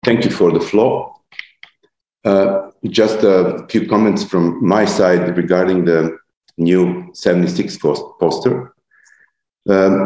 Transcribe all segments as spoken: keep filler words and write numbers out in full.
Thank you for the floor. Uh, just a few comments from my side regarding the new seventy-six poster. Um,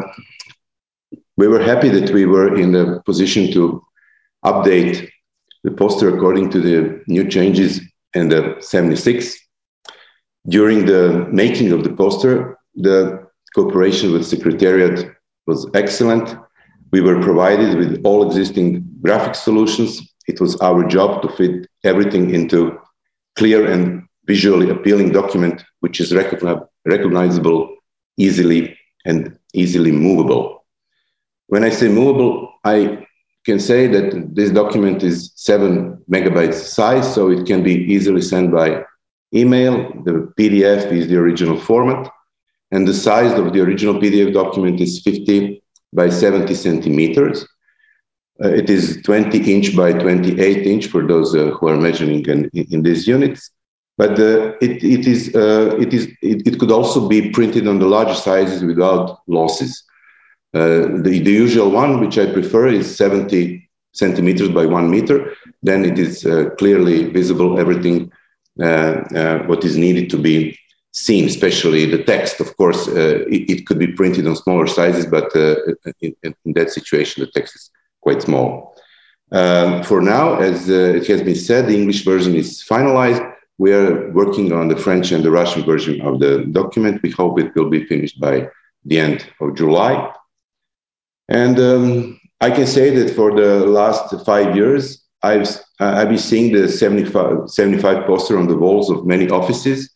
we were happy that we were in a position to update the poster according to the new changes in the seventy-six. During the making of the poster, the cooperation with Secretariat was excellent. We were provided with all existing graphic solutions. It was our job to fit everything into clear and visually appealing document, which is recognizable easily and easily movable. When I say movable, I can say that this document is seven megabytes size, so it can be easily sent by email. The P D F is the original format, and the size of the original P D F document is fifty by seventy centimeters. Uh, it is twenty inch by twenty-eight inch for those uh, who are measuring in, in these units. But uh, it, it, is, uh, it, is, it, it could also be printed on the larger sizes without losses. Uh, the, the usual one, which I prefer, is seventy centimeters by one meter. Then it is uh, clearly visible, everything uh, uh, what is needed to be seen, especially the text. Of course, uh, it, it could be printed on smaller sizes, but uh, in, in that situation, the text is quite small. Um, for now, as uh, it has been said, the English version is finalized. We are working on the French and the Russian version of the document. We hope it will be finished by the end of July. And um, I can say that for the last five years, I've, I've been seeing the seventy-five, seventy-five poster on the walls of many offices,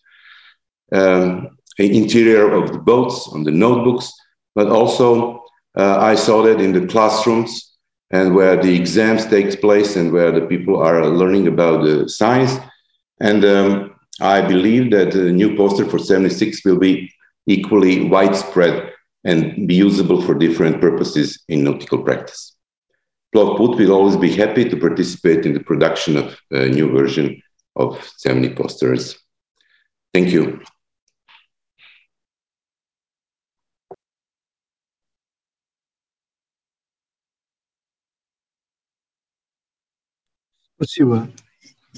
um, interior of the boats, on the notebooks, but also uh, I saw that in the classrooms and where the exams takes place and where the people are learning about the science. And um, I believe that the new poster for seventy-six will be equally widespread and be usable for different purposes in nautical practice. Plovput will always be happy to participate in the production of a new version of seventy posters. Thank you. Спасибо.